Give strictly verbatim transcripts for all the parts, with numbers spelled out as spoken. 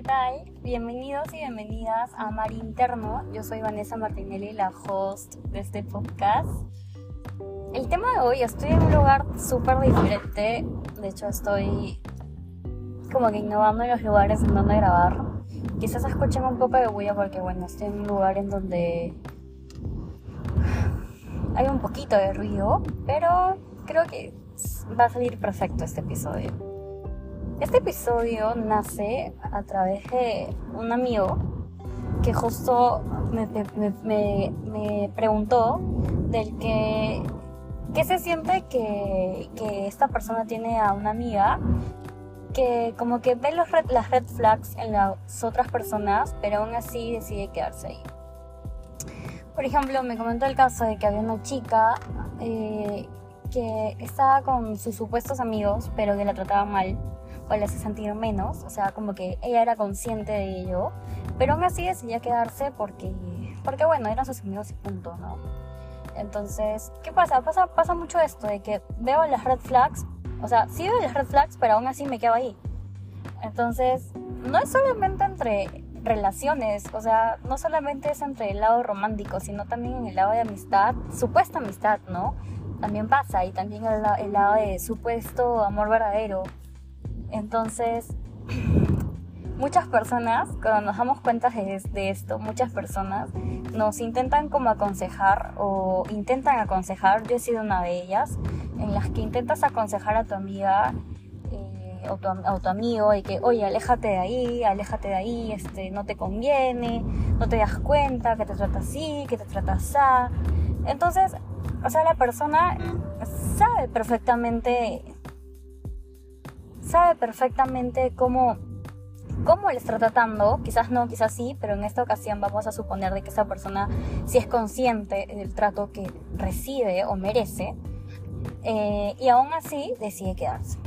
tal? Bienvenidos y bienvenidas a Mar Interno. Yo soy Vanessa Martinelli, la host de este podcast. El tema de hoy, estoy en un lugar súper diferente. De hecho, estoy como que innovando en los lugares en donde grabar. Quizás escuchen un poco de bulla porque, bueno, estoy en un lugar en donde hay un poquito de ruido, pero creo que va a salir perfecto este episodio. Este episodio nace a través de un amigo que justo me, me, me, me preguntó del que qué se siente que, que esta persona tiene a una amiga que como que ve los red, las red flags en las otras personas, pero aún así decide quedarse ahí. Por ejemplo, me comentó el caso de que había una chica eh, que estaba con sus supuestos amigos, pero que la trataba mal o la hacía sentir menos, o sea, como que ella era consciente de ello, pero aún así decidía quedarse porque, porque bueno, eran sus amigos y punto, ¿no? Entonces, ¿qué pasa? Pasa, pasa mucho esto de que veo las red flags, o sea, sí veo las red flags, pero aún así me quedo ahí. Entonces, no es solamente entre relaciones, o sea, no solamente es entre el lado romántico, sino también en el lado de amistad, supuesta amistad, ¿no? También pasa, y también el, el lado de supuesto amor verdadero. Entonces, muchas personas, cuando nos damos cuenta de, de esto, muchas personas nos intentan como aconsejar o intentan aconsejar. Yo he sido una de ellas, en las que intentas aconsejar a tu amiga eh, o, tu, o tu amigo de que, oye, aléjate de ahí, aléjate de ahí, este, no te conviene, no te das cuenta que te trata así, que te trata así. Entonces, o sea, la persona sabe perfectamente... sabe perfectamente cómo, cómo le está tratando, quizás no, quizás sí, pero en esta ocasión vamos a suponer de que esa persona sí es consciente del trato que recibe o merece, eh, y aún así decide quedarse.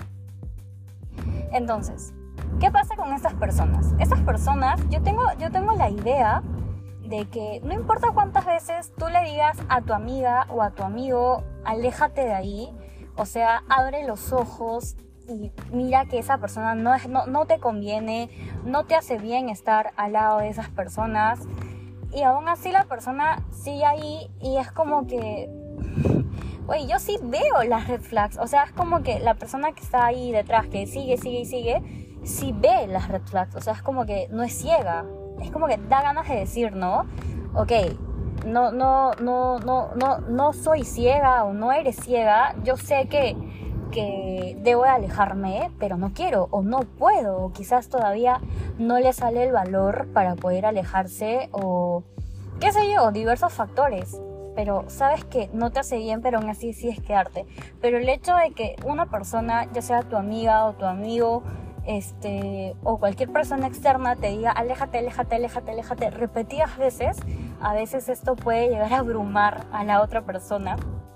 Entonces, ¿qué pasa con estas personas? Estas personas, yo tengo, yo tengo la idea de que no importa cuántas veces tú le digas a tu amiga o a tu amigo, aléjate de ahí, o sea, abre los ojos y mira que esa persona no, es, no, no te conviene, no te hace bien estar al lado de esas personas, y aún así la persona sigue ahí y es como que, oye, yo sí veo las red flags, o sea, es como que la persona que está ahí detrás, que sigue, sigue y sigue, sí ve las red flags, o sea, es como que no es ciega, es como que da ganas de decir, ¿no? Ok, no, no, no, no, no, no soy ciega o no eres ciega, yo sé que que debo de alejarme, pero no quiero o no puedo, o quizás todavía no le sale el valor para poder alejarse, o qué sé yo, diversos factores, pero sabes que no te hace bien, pero aún así decides quedarte. Pero el hecho de que una persona, ya sea tu amiga o tu amigo, este, o cualquier persona externa te diga aléjate, aléjate, aléjate, aléjate repetidas veces, a veces esto puede llegar a abrumar a la otra persona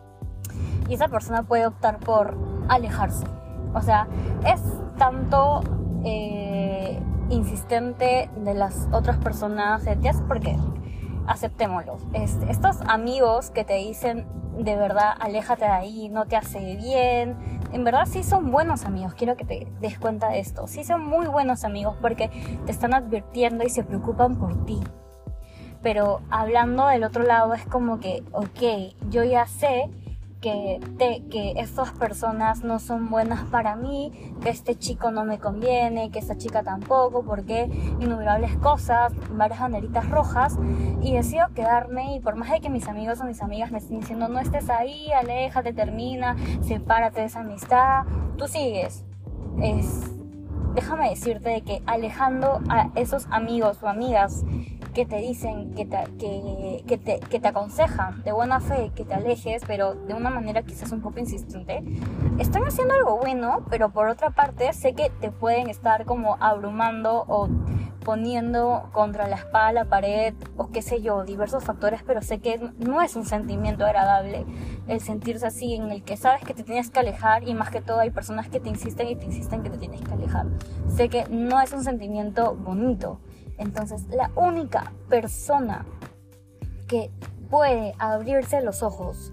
y esa persona puede optar por alejarse. O sea, es tanto eh, insistente de las otras personas, porque aceptémoslo, este, estos amigos que te dicen de verdad aléjate de ahí, no te hace bien, en verdad sí son buenos amigos, quiero que te des cuenta de esto, sí son muy buenos amigos porque te están advirtiendo y se preocupan por ti. Pero hablando del otro lado es como que, ok, yo ya sé que, te, que estas personas no son buenas para mí, que este chico no me conviene, que esta chica tampoco, porque innumerables cosas, varias banderitas rojas, y decido quedarme, y por más de que mis amigos o mis amigas me estén diciendo no estés ahí, aléjate, termina, sepárate de esa amistad, tú sigues. Es, déjame decirte de que alejando a esos amigos o amigas que te dicen, que te, que, que, te, que te aconsejan de buena fe que te alejes, pero de una manera quizás un poco insistente, están haciendo algo bueno, pero por otra parte sé que te pueden estar como abrumando o poniendo contra la espada la pared, o qué sé yo, diversos factores, pero sé que no es un sentimiento agradable el sentirse así, en el que sabes que te tienes que alejar, y más que todo hay personas que te insisten y te insisten que te tienes que alejar. Sé que no es un sentimiento bonito. Entonces, la única persona que puede abrirse los ojos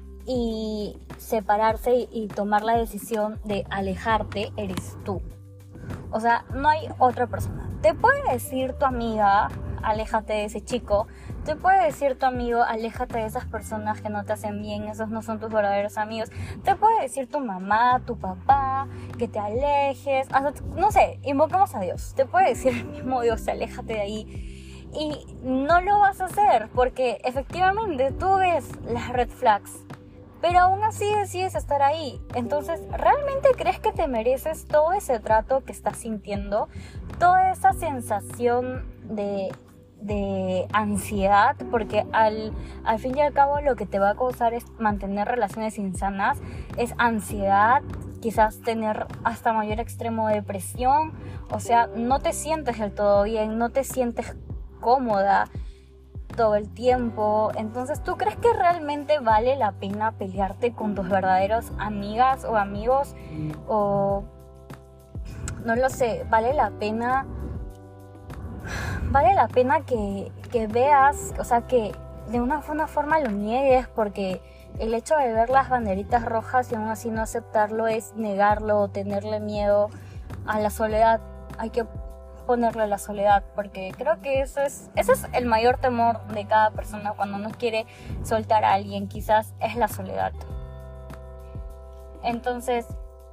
y separarse y, y tomar la decisión de alejarte eres tú. O sea, no hay otra persona. te puede decir tu amiga, aléjate de ese chico. Te puede decir tu amigo, aléjate de esas personas que no te hacen bien, esos no son tus verdaderos amigos. Te puede decir tu mamá, tu papá, que te alejes. Hasta, no sé, invocamos a Dios. Te puede decir el mismo Dios, aléjate de ahí. Y no lo vas a hacer porque efectivamente tú ves las red flags, pero aún así decides estar ahí. Entonces, ¿realmente crees que te mereces todo ese trato que estás sintiendo? Toda esa sensación de... de ansiedad, porque al, al fin y al cabo lo que te va a causar es mantener relaciones insanas, es ansiedad, quizás tener hasta mayor extremo de depresión, o sea, no te sientes del todo bien, no te sientes cómoda todo el tiempo. Entonces, ¿tú crees que realmente vale la pena pelearte con tus verdaderos amigas o amigos? O no lo sé, vale la pena vale la pena que, que veas, o sea, que de una, una forma lo niegues, porque el hecho de ver las banderitas rojas y aún así no aceptarlo es negarlo o tenerle miedo a la soledad. Hay que ponerle la soledad, porque creo que eso es, ese es el mayor temor de cada persona cuando no quiere soltar a alguien, quizás es la soledad. Entonces,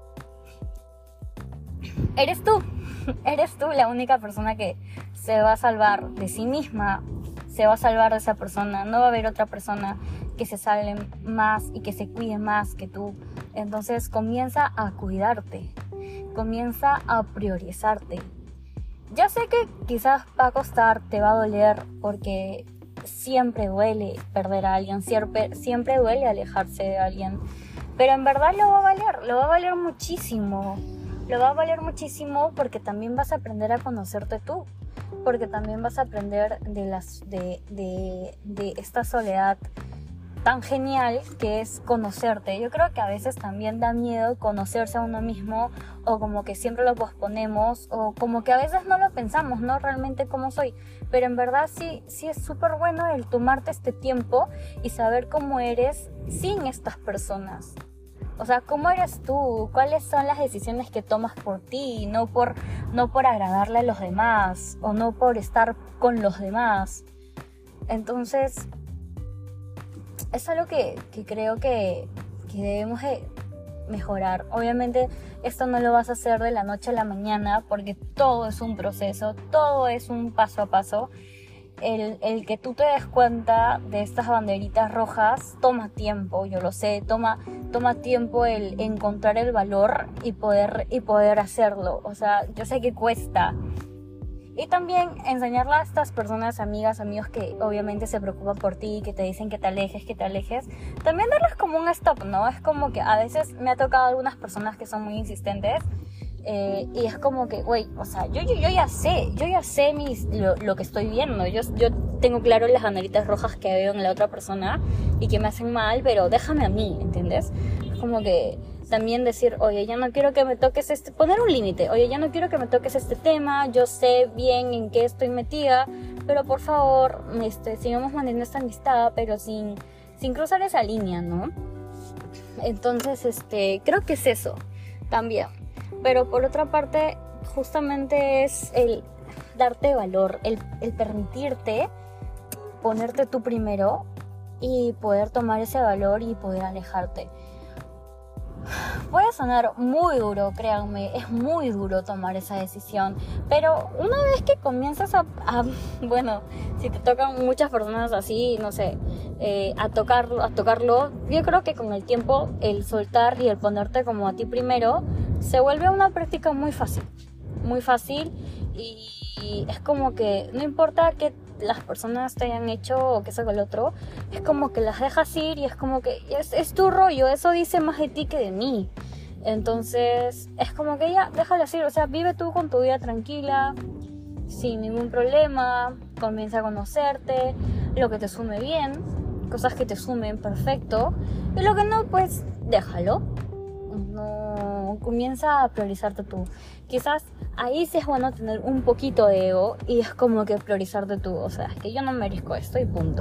eres tú, eres tú la única persona que se va a salvar de sí misma, se va a salvar de esa persona. No va a haber otra persona que se salve más y que se cuide más que tú. Entonces comienza a cuidarte, comienza a priorizarte. Ya sé que quizás va a costar, te va a doler, porque siempre duele perder a alguien, siempre, siempre duele alejarse de alguien, pero en verdad lo va a valer, lo va a valer muchísimo. Lo va a valer muchísimo porque también vas a aprender a conocerte tú, porque también vas a aprender de, las, de, de, de esta soledad tan genial que es conocerte. Yo creo que a veces también da miedo conocerse a uno mismo, o como que siempre lo posponemos, o como que a veces no lo pensamos, ¿no? Realmente cómo soy. Pero en verdad sí, sí es súper bueno el tomarte este tiempo y saber cómo eres sin estas personas. O sea, ¿cómo eres tú? ¿Cuáles son las decisiones que tomas por ti? No por, no por agradarle a los demás, o no por estar con los demás. Entonces, es algo que, que creo que, que debemos de mejorar. Obviamente, esto no lo vas a hacer de la noche a la mañana, porque todo es un proceso, todo es un paso a paso. El, el que tú te des cuenta de estas banderitas rojas toma tiempo, yo lo sé, toma, toma tiempo el encontrar el valor y poder, y poder hacerlo. O sea, yo sé que cuesta. Y también enseñarle a estas personas, amigas, amigos que obviamente se preocupan por ti, que te dicen que te alejes, que te alejes, también darles como un stop, ¿no? Es como que a veces me ha tocado algunas personas que son muy insistentes. Eh, y es como que, güey, o sea, yo, yo, yo ya sé, yo ya sé mis, lo, lo que estoy viendo. Yo, yo tengo claro las banderitas rojas que veo en la otra persona y que me hacen mal, pero déjame a mí, ¿entiendes? Es como que también decir, oye, ya no quiero que me toques este, poner un límite, oye, ya no quiero que me toques este tema, yo sé bien en qué estoy metida, pero por favor, este, sigamos manteniendo esta amistad, pero sin, sin cruzar esa línea, ¿no? Entonces, este, creo que es eso, también. Pero por otra parte, justamente es el darte valor, el, el permitirte ponerte tú primero y poder tomar ese valor y poder alejarte. Puede sonar muy duro, créanme, es muy duro tomar esa decisión, pero una vez que comienzas a, a bueno, si te tocan muchas personas así, no sé, eh, a tocarlo, a tocarlo, yo creo que con el tiempo el soltar y el ponerte como a ti primero se vuelve una práctica muy fácil, muy fácil, y, y es como que no importa que las personas te hayan hecho o que sea con el otro, es como que las dejas ir y es como que es, es tu rollo, eso dice más de ti que de mí. Entonces es como que ya, déjalas ir, o sea, vive tú con tu vida tranquila, sin ningún problema, comienza a conocerte, lo que te sume bien, cosas que te sumen, perfecto, y lo que no, pues déjalo. No, comienza a priorizarte tú. Quizás ahí sí es bueno tener un poquito de ego y es como que priorizarte tú, o sea, es que yo no merezco esto y punto.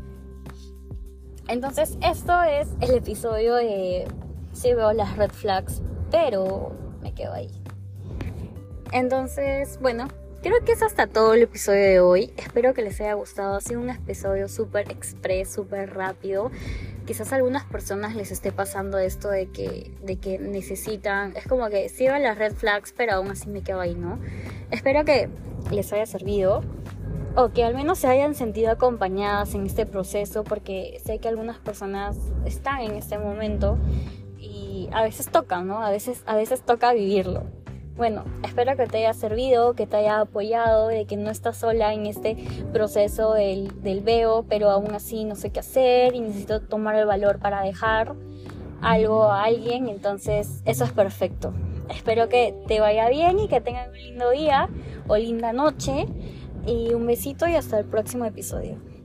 Entonces esto es el episodio de sí veo las red flags, pero me quedo ahí. Entonces, bueno, Creo que es hasta todo el episodio de hoy. Espero que les haya gustado. Ha sido un episodio súper express, súper rápido. Quizás a algunas personas les esté pasando esto de que, de que necesitan... Es como que sí van las red flags, pero aún así me quedo ahí, ¿no? Espero que les haya servido. O que al menos se hayan sentido acompañadas en este proceso. Porque sé que algunas personas están en este momento. Y a veces toca, ¿no? A veces, a veces toca vivirlo. Bueno, espero que te haya servido, que te haya apoyado, de que no estás sola en este proceso del, del veo, pero aún así no sé qué hacer y necesito tomar el valor para dejar algo a alguien, entonces eso es perfecto. Espero que te vaya bien y que tengan un lindo día o linda noche y un besito y hasta el próximo episodio.